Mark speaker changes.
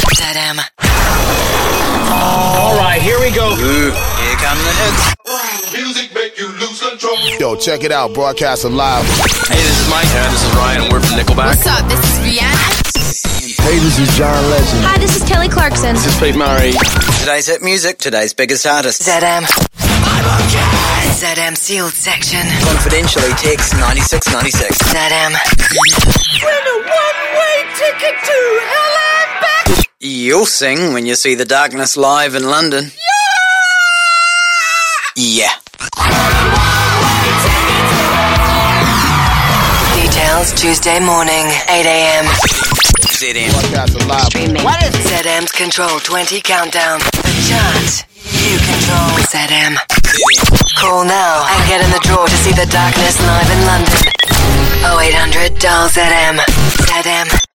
Speaker 1: ZM.
Speaker 2: Alright, here we go.
Speaker 1: Ooh, here come the hits.
Speaker 3: Music make you lose control.
Speaker 4: Yo, check it out. Broadcasting live.
Speaker 5: Hey, this is Mike. This is Ryan. We're from Nickelback.
Speaker 6: What's up? This is Rihanna.
Speaker 4: Hey, this is John Legend.
Speaker 6: Hi, this is Kelly Clarkson.
Speaker 5: This is Pete Murray.
Speaker 1: Today's hit music, today's biggest artist. ZM. ZM sealed section. Confidentially text 9696. ZM.
Speaker 7: Win a one-way ticket to hell and back.
Speaker 1: You'll sing when you see The Darkness live in London. Yeah. Details Tuesday morning, 8 a.m. ZM.
Speaker 4: Broadcasting live.
Speaker 1: What is ZM's Control 20 countdown? The chart you control. ZM. Call now and get in the draw to see The Darkness live in London. 0800 dial ZM. ZM.